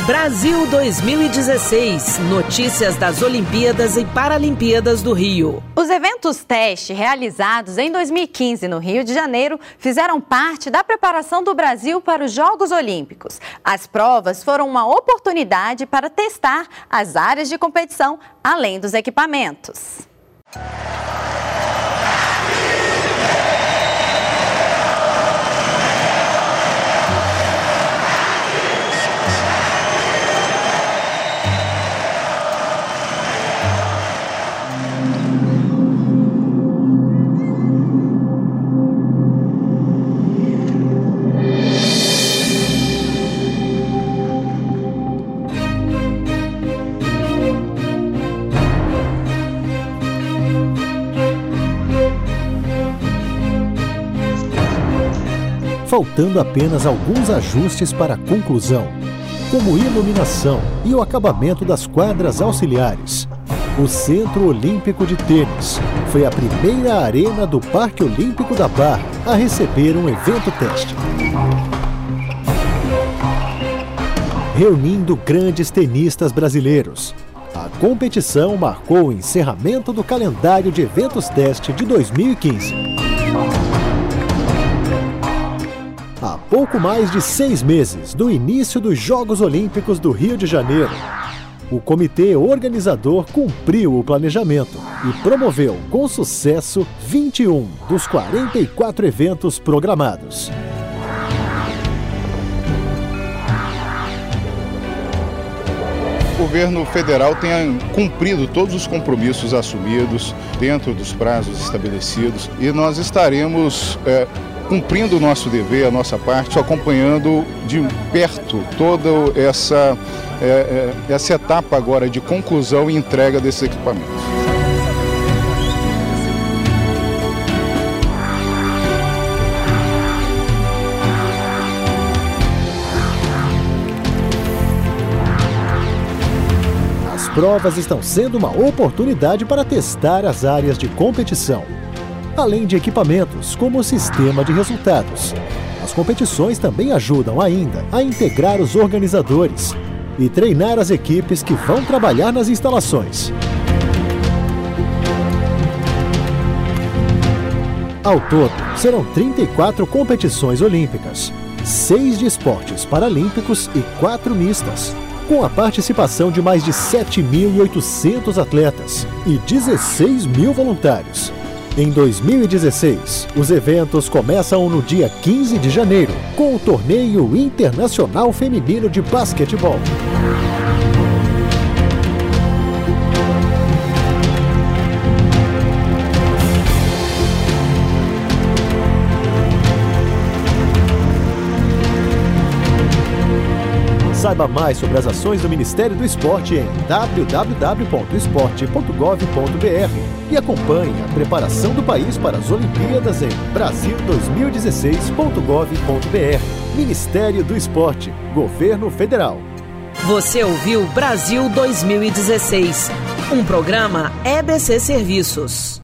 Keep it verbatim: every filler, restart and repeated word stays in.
Brasil dois mil e dezesseis. Notícias das Olimpíadas e Paralimpíadas do Rio. Os eventos teste realizados em dois mil e quinze no Rio de Janeiro fizeram parte da preparação do Brasil para os Jogos Olímpicos. As provas foram uma oportunidade para testar as áreas de competição, além dos equipamentos. Faltando apenas alguns ajustes para a conclusão, como iluminação e o acabamento das quadras auxiliares. O Centro Olímpico de Tênis foi a primeira arena do Parque Olímpico da Barra a receber um evento teste. Reunindo grandes tenistas brasileiros, a competição marcou o encerramento do calendário de eventos teste de dois mil e quinze. Há pouco mais de seis meses do início dos Jogos Olímpicos do Rio de Janeiro, o comitê organizador cumpriu o planejamento e promoveu com sucesso vinte e um dos quarenta e quatro eventos programados. O governo federal tenha cumprido todos os compromissos assumidos dentro dos prazos estabelecidos e nós estaremos é, cumprindo o nosso dever, a nossa parte, acompanhando de perto toda essa, é, é, essa etapa agora de conclusão e entrega desses equipamentos. As provas estão sendo uma oportunidade para testar as áreas de competição, além de equipamentos como o sistema de resultados. As competições também ajudam ainda a integrar os organizadores e treinar as equipes que vão trabalhar nas instalações. Ao todo, serão trinta e quatro competições olímpicas, seis de esportes paralímpicos e quatro mistas, com a participação de mais de sete mil e oitocentos atletas e dezesseis mil voluntários. Em dois mil e dezesseis, os eventos começam no dia quinze de janeiro, com o Torneio Internacional Feminino de Basquetebol. Saiba mais sobre as ações do Ministério do Esporte em w w w ponto esporte ponto gov ponto b r e acompanhe a preparação do país para as Olimpíadas em brasil dois mil e dezesseis ponto gov ponto b r. Ministério do Esporte, Governo Federal. Você ouviu Brasil dois mil e dezesseis, um programa E B C Serviços.